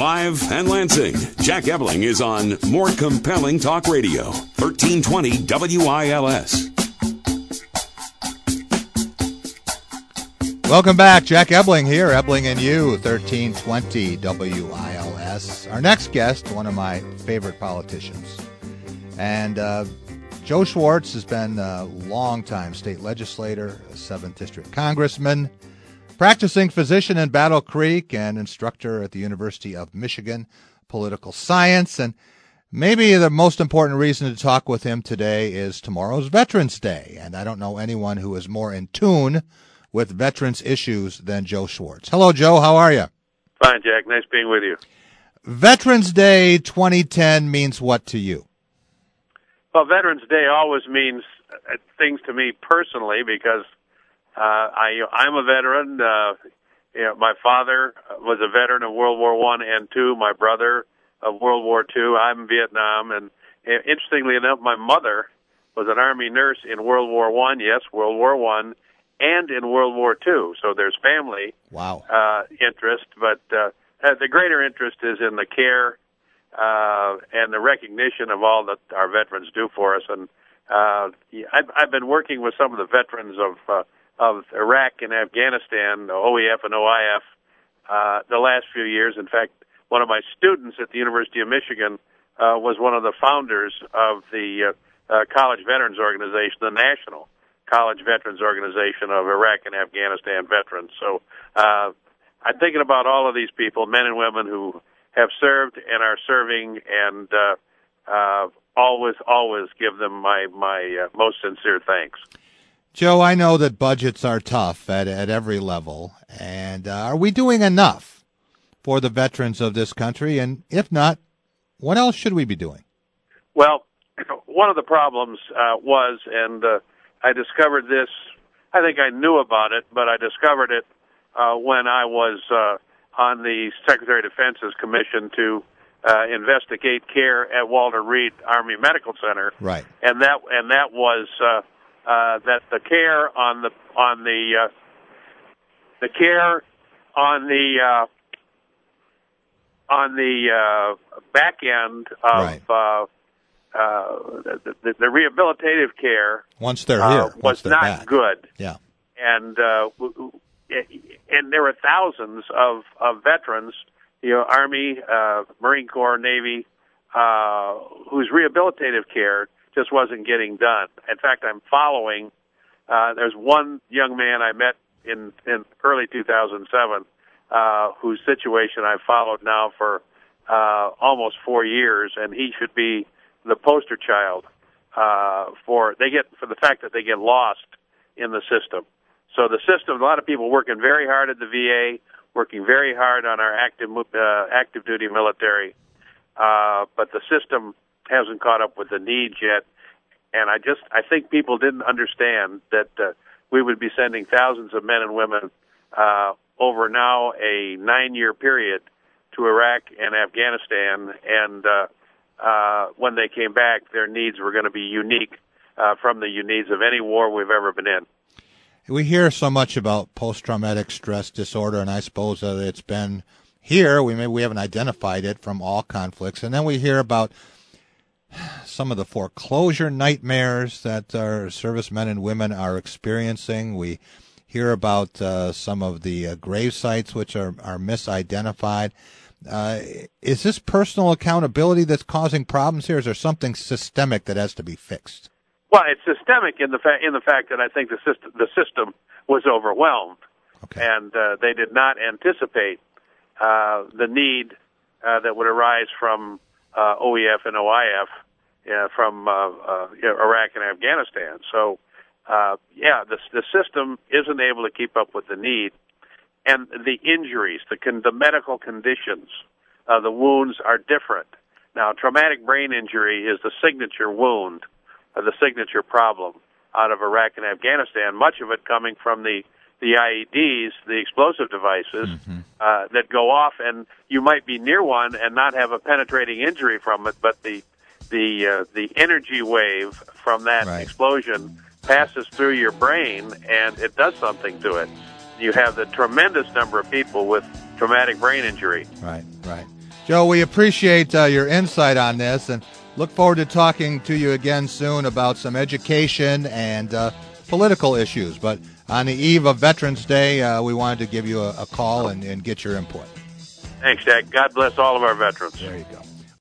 Live and Lansing, Jack Ebling is on More Compelling Talk Radio, 1320 WILS. Welcome back. Jack Ebling here, Ebling and You, 1320 WILS. Our next guest, one of my favorite politicians. And Joe Schwartz has been a longtime state legislator, a 7th District congressman, practicing physician in Battle Creek, and instructor at the University of Michigan, political science. And maybe the most important reason to talk with him today is tomorrow's Veterans Day. And I don't know anyone who is more in tune with veterans issues than Joe Schwartz. Hello, Joe. How are you? Fine, Jack. Nice being with you. Veterans Day 2010 means what to you? Well, Veterans Day always means things to me personally because I'm a veteran. My father was a veteran of World War I and II. My brother of World War II. I'm in Vietnam. And interestingly enough, my mother was an Army nurse in World War I. Yes, World War I. And in World War II, so there's family interest, but the greater interest is in the care and the recognition of all that our veterans do for us. And I've been working with some of the veterans of Iraq and Afghanistan, OEF and OIF, the last few years. In fact, one of my students at the University of Michigan was one of the founders of the College Veterans Organization, the National College Veterans Organization of Iraq and Afghanistan veterans. So I'm thinking about all of these people, men and women who have served and are serving, and always give them my most sincere thanks. Joe, I know that budgets are tough at every level, and are we doing enough for the veterans of this country? And if not, what else should we be doing? Well, one of the problems was, and I discovered this, I think I knew about it, but I discovered it when I was on the Secretary of Defense's commission to investigate care at Walter Reed Army Medical Center. Right. And that was that the care on the back end of the rehabilitative care once they're here was not back. good. Yeah, and there were thousands of veterans, Army, Marine Corps, Navy, whose rehabilitative care just wasn't getting done. In fact, I'm following. There's one young man I met in early 2007 whose situation I've followed now for almost 4 years, and he should be the poster child for the fact that they get lost in the system. So the system, a lot of people working very hard at the VA, working very hard on our active duty military, but the system hasn't caught up with the needs yet. And I think people didn't understand that we would be sending thousands of men and women over now a 9-year period to Iraq and Afghanistan, and when they came back, their needs were going to be unique from the needs of any war we've ever been in. We hear so much about post-traumatic stress disorder, and I suppose that it's been here. We haven't identified it from all conflicts. And then we hear about some of the foreclosure nightmares that our servicemen and women are experiencing. We hear about some of the grave sites which are misidentified. Is this personal accountability that's causing problems here? Or is there something systemic that has to be fixed? Well, it's systemic in the fact that I think the system was overwhelmed, and they did not anticipate the need that would arise from OEF and OIF from Iraq and Afghanistan. So, the system isn't able to keep up with the need, and the injuries, the medical conditions, the wounds are different. Now, traumatic brain injury is the signature wound, the signature problem out of Iraq and Afghanistan, much of it coming from the IEDs, the explosive devices, that go off, and you might be near one and not have a penetrating injury from it, but the energy wave from that explosion passes through your brain, and it does something to it. You have the tremendous number of people with traumatic brain injury. Right. Joe, we appreciate your insight on this and look forward to talking to you again soon about some education and political issues. But on the eve of Veterans Day, we wanted to give you a call and get your input. Thanks, Jack. God bless all of our veterans. There you go.